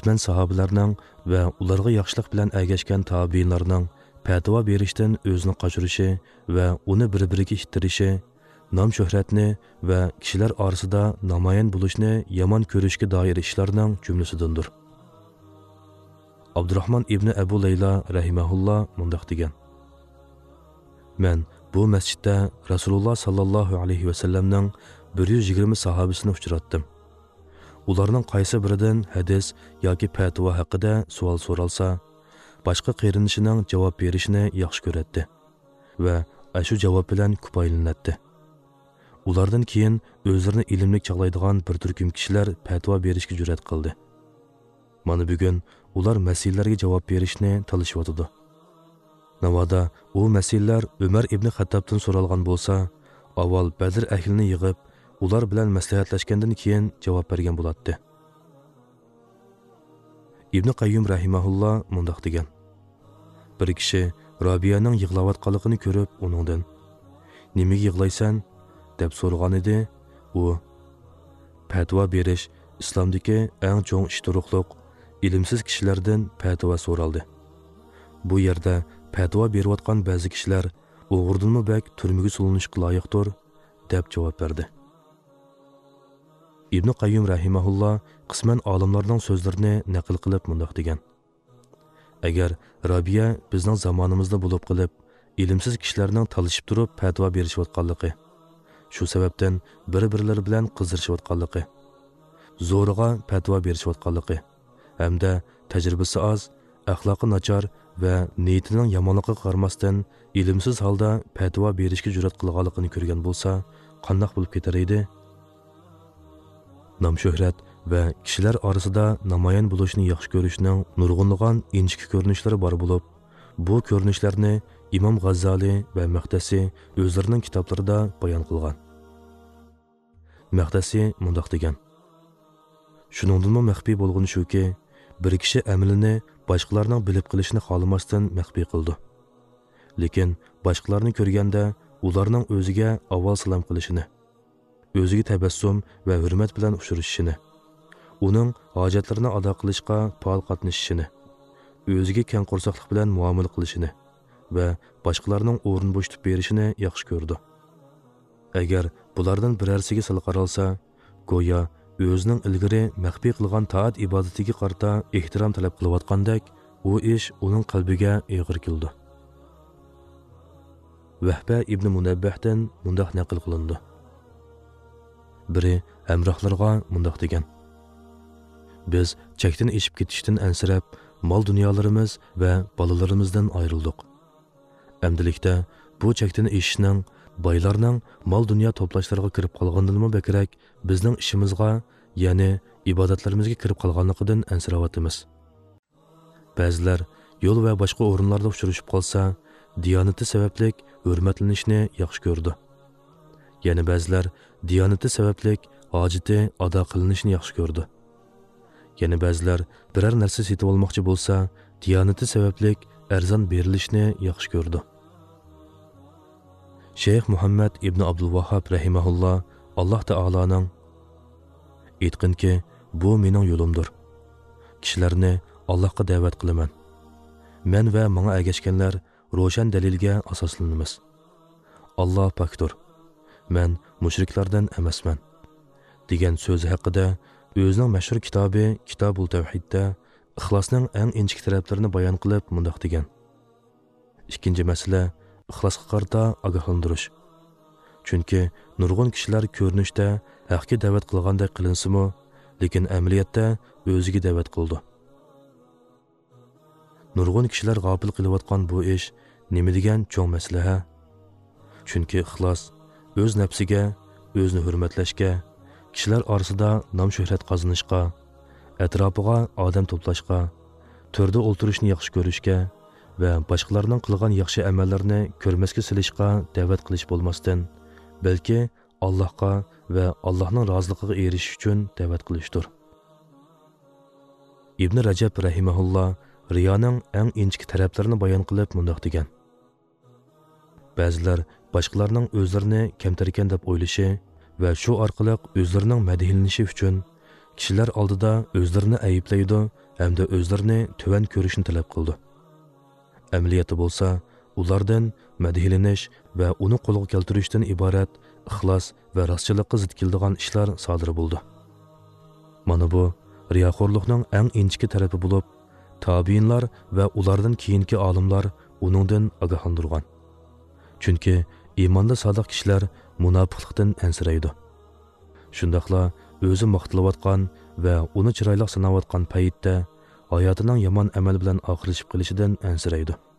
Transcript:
qisman sahobalarning va ularga yaxshilik bilan ergashgan tabiinlarning fatvo berishdan o'zini qochirishi va uni bir-biriga ittirishi, nom shuhratni va kishilar orasida namoyon bo'lishni yomon ko'rishga doir ishlarning jumlasidandir. Abdurrahmon ibn Abu Layla rahimahulloh mundaq degan: Men bu masjidda Rasululloh sallallohu alayhi va sallamning 120 sahobasini uchratdim. Ularning qaysi biridan hadis yoki fatvo haqida savol so'ralsa, boshqa qerinishining javob berishini yaxshi ko'radi va shu javob bilan kifoyalanadi. Ulardan keyin o'zlarini ilmli chaqlaydigan bir turkum kishilar fatvo berishga jur'at qildi. Mana bugun ular masalalarga javob berishni talashyotdi. Navoda u masalalar Umar ibn Xattobdan so'ralgan bo'lsa, avval Badr ahlini yig'ib, ular bilan maslahatlashgandan keyin javob bergan bo'ladi. Ibn Qayyum rahimahulloh mundaq degan: Bir kishi Robiyaning yig'layotganligini ko'rib, uningdan "Nimaga yig'laysan?" deb so'ragan edi. U fatvo berish islomdagi eng cho'ng ish turuqliq, ilmsiz kishilardan fatvo so'raldi. Bu yerda fatvo berayotgan ba'zi kishilar o'g'irdanmi bak turmaga solinishga loyiqdir deb javob berdi. Ibn Qayyum rahimahulloh qisman olimlarning so'zlarini naql qilib mundaq degan: Agar Robiya bizning zamonimizda bo'lib qilib, ilmsiz kishilarning talishib turib fatvo berishayotganligi, shu sababdan bir-birlari bilan qizdirishayotganligi, zo'riga fatvo berishayotganligi hamda tajribasi oz, axloqi nachar va niyatining yomonligiga qaramasdan ilmsiz holda fatvo berishga jur'at qilganligini ko'rgan bo'lsa, qandoq bo'lib ketar edi? Nom shuhrat va kishilar orasida namoyon bo'lishni yaxshi ko'rishning nurg'unlagan inchki ko'rinishlari bor bo'lib, bu ko'rinishlarni Imom G'azzali va Maqdasi o'zlarining kitoblarida bayon qilgan. Maqdasi mundaq degan: Shuningdinmi maxfiy bo'lgani shuki, bir kishi amalini boshqalarning bilib qilishni xohlamasdan maxfiy qildi. Lekin boshqalarni ko'rganda ularning o'ziga avval salom qilishini, o'ziga tabassum va hurmat bilan uchrashishini, uning hojatlarini ado qilishga faol qatnashishini, o'ziga keng qo'rsoqlik bilan muomala qilishini va boshqalarning o'rin bo'shatib berishini yaxshi ko'rdi. Agar bulardan birarsiga sal qaralsa, go'yo o'zining ilgari maxfiy qilgan taat ibodatiga qarata ehtirom talab qilayotgandek, u ish uning qalbiga og'ir keldi. Vahba ibn Munabbahdan mundaq naql qilindi. Biri hamrohlarga mundaq degan: Biz chekdan eshib ketishdan ansirab, mol dunyolarimiz va bolalarimizdan ayrildik. Amdilikda bu chekdan eshishning boylarning mol dunyo to'plashlariga kirib qolgandanmi bakrak bizning ishimizga, ya'ni ibodatlarimizga kirib qolganligidan ansiravyapmiz. Ba'zilar yo'l va boshqa o'rinlarda uchrashib qolsa, diyonati sabablik hurmatlanishni yaxshi ko'rdi. Yana ba'zilar diyonati sabablik hojati ado qilinishni yaxshi ko'rdi. Yana ba'zilar biror narsa setib olmoqchi bo'lsa, diyonati sabablik arzon berilishni yaxshi ko'rdi. Sheyx Muhammad ibn Abdul Vahhab rahimahulloh Alloh taoloning aytqinki, bu mening yo'limdir. Kishilarni Allohga da'vat qilaman. Men va menga ergashganlar ro'shan dalilga asoslanamiz. Alloh pokdir. Men mushriklardan emasman degan so'zi haqida o'zining mashhur kitobi Kitobul Tavhidda ixlosning eng inchik taraflarini bayon qilib mundaq degan: Ikkinchi masala ixlosga qarata ogohlantirish. Chunki nurg'un kishilar ko'rinishda haqga da'vat qilgandek qilinsimi, lekin amaliyotda o'ziga da'vat qildi. Nurg'un kishilar g'ofil qilayotgan bu ish nima degan cho'ng masala? Chunki ixlos o'z nafsiga, o'zini hurmatlashga, kishilar orasida nom shuhrat qozonishga, atrofiga odam to'plashga, to'rda o'ltirishni yaxshi ko'rishga va boshqalarning qilgan yaxshi amallarni ko'rmasga silishga da'vat qilish bo'lmasdan, balki Allohga va Allohning roziligiga erishish uchun da'vat qilishdir. Ibn Rajab rahimahulloh riyoning eng inchki taraflarini bayon qilib mundaq degan: Ba'zilar boshqalarning o'zlarini kamtarkan deb o'ylashi va shu orqali o'zlarining madhilanishi uchun kishilar oldida o'zlarini ayiblaydi hamda o'zlarini tuvan ko'rishni talab qildi. Amaliyoti bo'lsa, ulardan madhilanish va uni qo'lga keltirishdan iborat ixlos va rostchilikqa zid keladigan ishlar sodir bo'ldi. Mana bu riyoxo'rlikning eng inchki tarafi bo'lib, tabiinlar va ulardan keyingi olimlar uningdan ogohlantirgan. Chunki iymonda sodiq kishilar munofiqlikdan ansiraydi. Shundaqla o'zi maqtilayotgan va uni chiroyli sanayotgan paytda hayotining yomon amal bilan oxirlashib qolishidan ansiraydi.